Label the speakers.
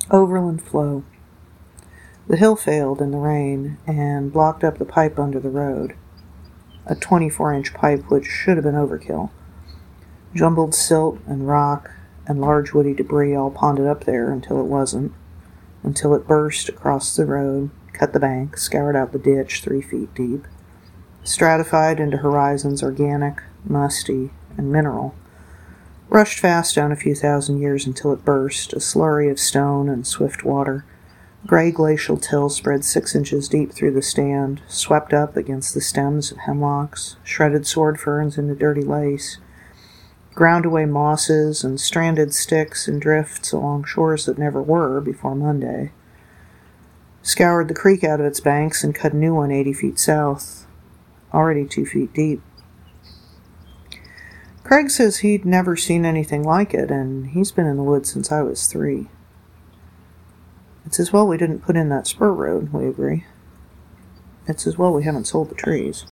Speaker 1: Overland flow. The hill failed in the rain and blocked up the pipe under the road. A 24-inch pipe which should have been overkill. Jumbled silt and rock and large woody debris all ponded up there until it wasn't, until it burst across the road, cut the bank, scoured out the ditch 3 feet deep, stratified into horizons organic, musty, and mineral, rushed fast down a few thousand years until it burst, a slurry of stone and swift water. Gray glacial till spread 6 inches deep through the stand, swept up against the stems of hemlocks, shredded sword ferns into dirty lace, ground away mosses and stranded sticks and drifts along shores that never were before Monday, scoured the creek out of its banks and cut a new one 80 feet south, already 2 feet deep. Craig says he'd never seen anything like it, and he's been in the woods since I was 3. It's as well we didn't put in that spur road, we agree. It's as well we haven't sold the trees.